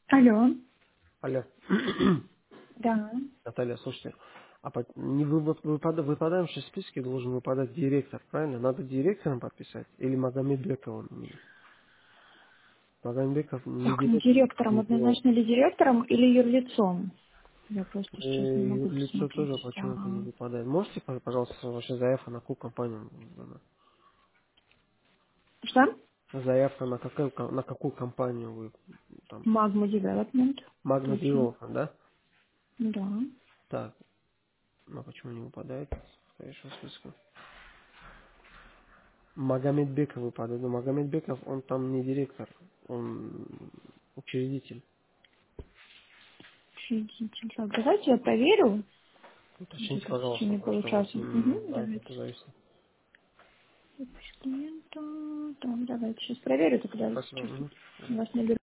Алло, Алло. да. Наталья, слушайте, не выпадаем в списке, должен выпадать директор, правильно? Надо директором подписать или Магомедбековым? Магомедбеков не Так, ну директор, директором, у него однозначно ли директором или юрлицом? Я просто сейчас не могу лицо тоже посмотреть. почему-то не выпадает. Можете, пожалуйста, ваша заявка на какую компанию? Что? Заявка на какую компанию вы там? Magma Development. Magna Точно. Development, да? Да. Так, ну почему не выпадает? Хорошо, списку. Магомедбеков выпадает. Но Магомедбеков, он там не директор, он учредитель. Учредитель. Так, давайте я проверю. Уточните, Где-то в пожалуйста, течение потому что у вас, получаса. Угу, да, давайте. это зависит. Запись клиента. Так, давайте сейчас проверю, тогда Спасибо. чуть Мгм. вас наберу.